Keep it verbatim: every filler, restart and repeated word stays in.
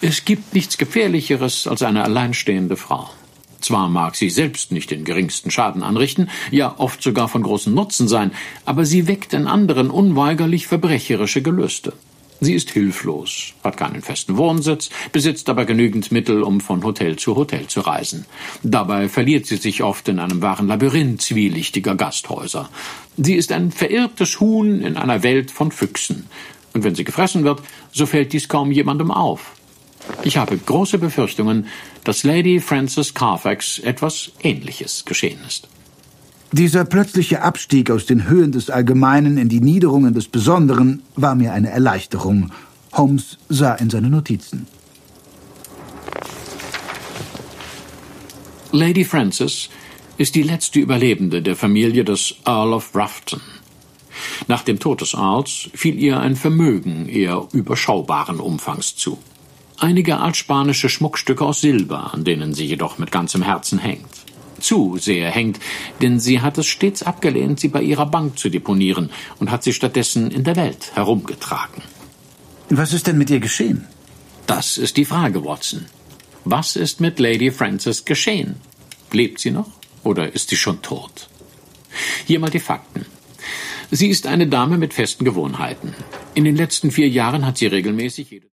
Es gibt nichts Gefährlicheres als eine alleinstehende Frau. Zwar mag sie selbst nicht den geringsten Schaden anrichten, ja oft sogar von großem Nutzen sein, aber sie weckt in anderen unweigerlich verbrecherische Gelüste. Sie ist hilflos, hat keinen festen Wohnsitz, besitzt aber genügend Mittel, um von Hotel zu Hotel zu reisen. Dabei verliert sie sich oft in einem wahren Labyrinth zwielichtiger Gasthäuser. Sie ist ein verirrtes Huhn in einer Welt von Füchsen. Und wenn sie gefressen wird, so fällt dies kaum jemandem auf. Ich habe große Befürchtungen, dass Lady Frances Carfax etwas Ähnliches geschehen ist. Dieser plötzliche Abstieg aus den Höhen des Allgemeinen in die Niederungen des Besonderen war mir eine Erleichterung. Holmes sah in seine Notizen. Lady Frances ist die letzte Überlebende der Familie des Earl of Ruffton. Nach dem Tod des Earls fiel ihr ein Vermögen eher überschaubaren Umfangs zu. Einige altspanische Schmuckstücke aus Silber, an denen sie jedoch mit ganzem Herzen hängt. Zu sehr hängt, denn sie hat es stets abgelehnt, sie bei ihrer Bank zu deponieren und hat sie stattdessen in der Welt herumgetragen. Was ist denn mit ihr geschehen? Das ist die Frage, Watson. Was ist mit Lady Frances geschehen? Lebt sie noch oder ist sie schon tot? Hier mal die Fakten. Sie ist eine Dame mit festen Gewohnheiten. In den letzten vier Jahren hat sie regelmäßig